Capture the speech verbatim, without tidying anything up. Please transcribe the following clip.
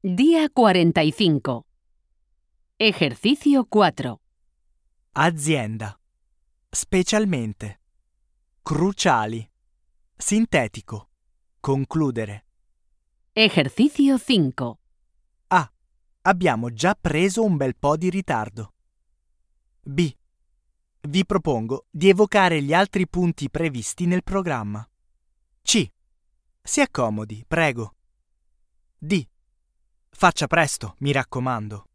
Día cuarenta y cinco. Ejercicio cuatro. Azienda. Specialmente. Cruciali. Sintetico. Concludere. Ejercicio cinco. A. Abbiamo già preso un bel po' di ritardo. B. Vi propongo di evocare gli altri punti previsti nel programma. C. Si accomodi, prego. D. Faccia presto, mi raccomando.